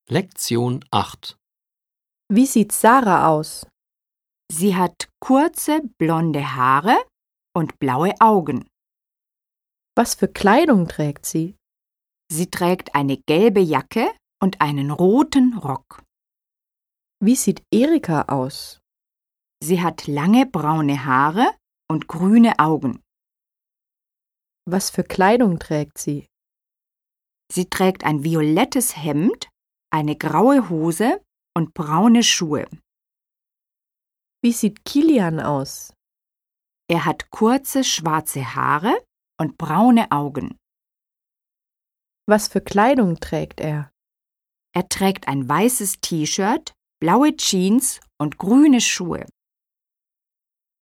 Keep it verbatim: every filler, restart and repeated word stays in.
Lektion acht. Wie sieht Sarah aus? Sie hat kurze, blonde Haare und blaue Augen. Was für Kleidung trägt sie? Sie trägt eine gelbe Jacke und einen roten Rock. Wie sieht Erika aus? Sie hat lange braune Haare und grüne Augen. Was für Kleidung trägt sie? Sie trägt ein violettes Hemd, eine graue Hose und braune Schuhe. Wie sieht Kilian aus? Er hat kurze schwarze Haare und braune Augen. Was für Kleidung trägt er? Er trägt ein weißes T-Shirt, blaue Jeans und grüne Schuhe.